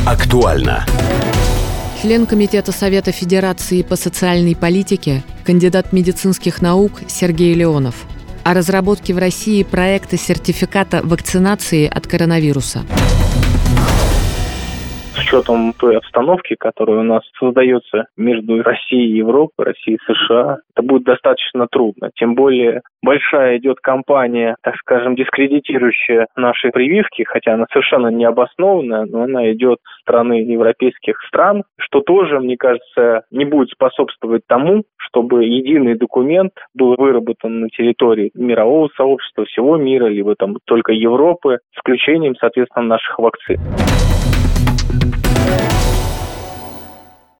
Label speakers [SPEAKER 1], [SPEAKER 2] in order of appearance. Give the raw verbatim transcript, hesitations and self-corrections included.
[SPEAKER 1] Актуально.
[SPEAKER 2] Член Комитета Совета Федерации по социальной политике, кандидат медицинских наук Сергей Леонов. О разработке в России проекта сертификата вакцинации от коронавируса.
[SPEAKER 3] С учетом той обстановки, которая у нас создается между Россией и Европой, Россией и США, это будет достаточно трудно. Тем более большая идет кампания, так скажем, дискредитирующая наши прививки, хотя она совершенно не обоснованная, но она идет со стороны европейских стран, что тоже, мне кажется, не будет способствовать тому, чтобы единый документ был выработан на территории мирового сообщества, всего мира, либо там только Европы, с включением, соответственно, наших вакцин.